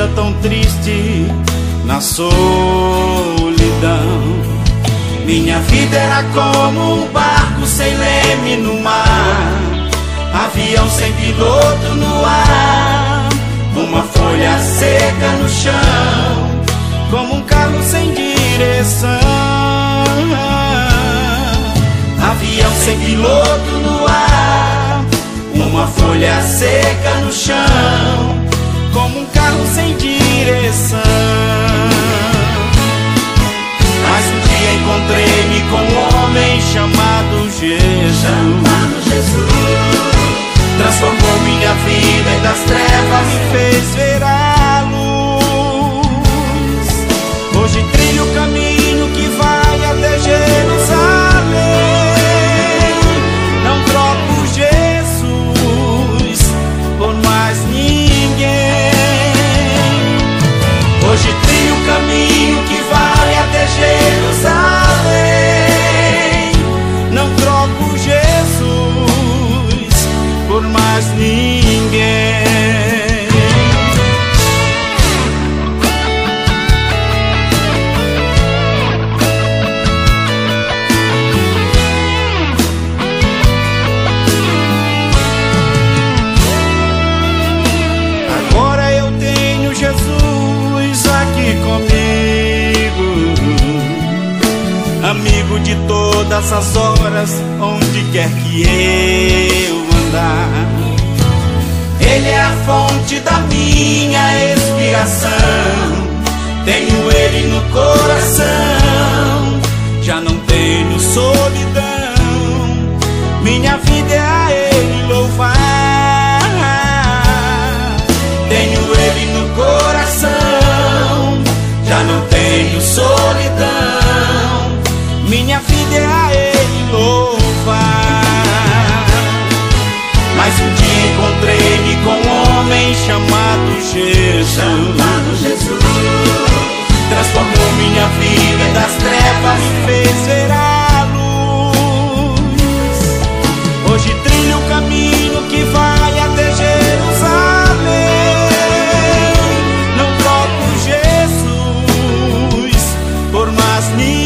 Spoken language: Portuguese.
vida tão triste na solidão. Minha vida era como um barco sem leme no mar, avião sem piloto no ar, uma folha seca no chão, como um carro sem direção. Avião sem piloto no ar, uma folha seca no chão, como um carro sem direção. Mas um dia encontrei-me com um homem chamado Jesus. Transformou minha vida e das trevas me fez ver a luz. Hoje trilho o caminho que vai até Jerusalém. Não troco Jesus por mais ninguém. Hoje trilho o caminho que vai até Jerusalém. Não troco Jesus por mais ninguém. Agora eu tenho Jesus aqui comigo, amigo de todas as horas, onde quer que eu andar. Ele é a fonte da minha expiação, tenho Ele no coração, já não tenho solidão. Minha vida é a Ele louvar, tenho Ele no coração, já não tenho solidão. Minha vida é a Ele louvar. Mas um dia encontrei-me com um homem chamado Jesus. Transformou minha vida e das trevas me fez ver a luz. Hoje trilho o caminho que vai até Jerusalém. Não troco Jesus por mais ninguém.